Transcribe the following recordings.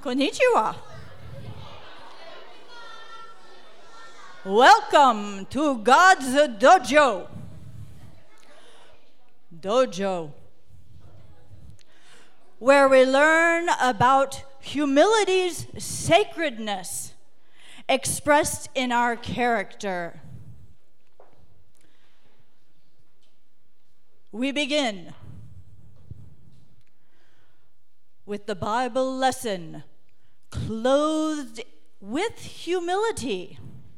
Konnichiwa. Welcome to God's Dojo. Dojo, where we learn about humility's sacredness expressed in our character. We begin with the Bible lesson, Clothed with Humility.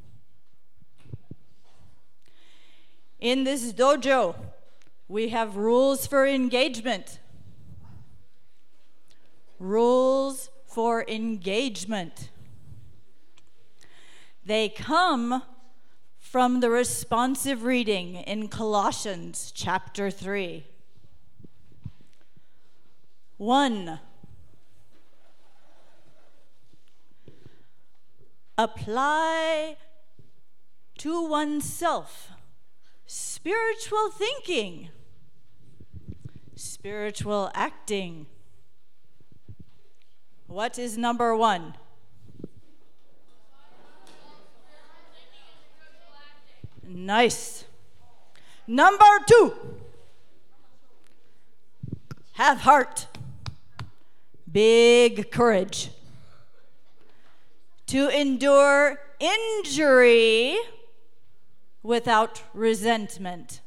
In this dojo, we have rules for engagement. Rules for engagement. They come from the responsive reading in Colossians chapter 3. 1. Apply to oneself spiritual thinking, spiritual acting. What is number 1? Nice. Number 2. Have heart. Big courage. To endure injury without resentment.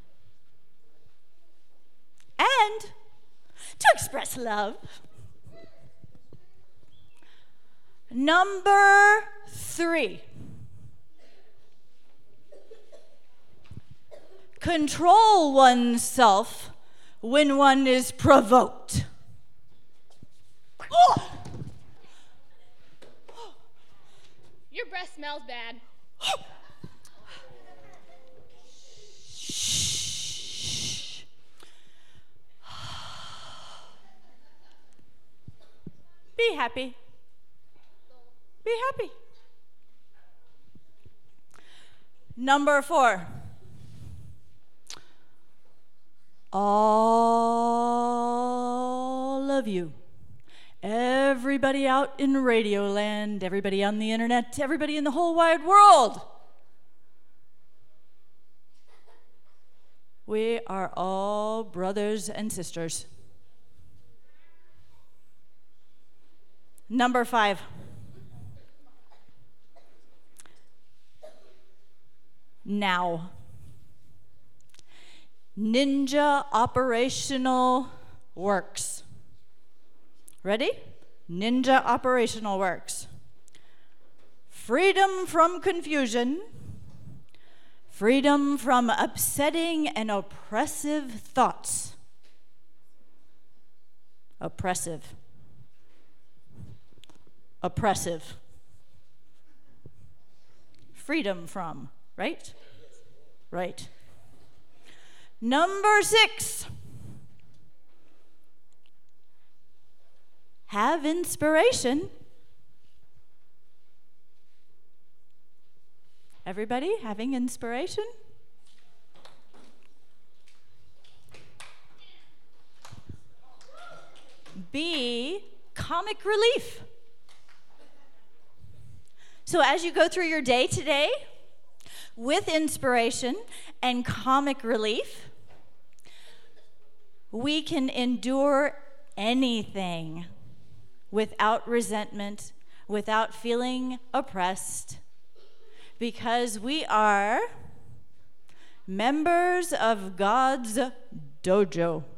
And to express love. Number 3. Control oneself when one is provoked. Oh! Your breath smells bad. Shh. Be happy. Be happy. Number 4. All of you. Everybody out in Radio Land, everybody on the internet, everybody in the whole wide world. We are all brothers and sisters. Number 5. Now. Ninja operational works. Ready? Ninja operational works. Freedom from confusion. Freedom from upsetting and oppressive thoughts. Oppressive. Oppressive. Freedom from, right? Right. Number 6. Have inspiration. Everybody having inspiration? Be comic relief. So as you go through your day today, with inspiration and comic relief, we can endure anything without resentment, without feeling oppressed, because we are members of God's dojo.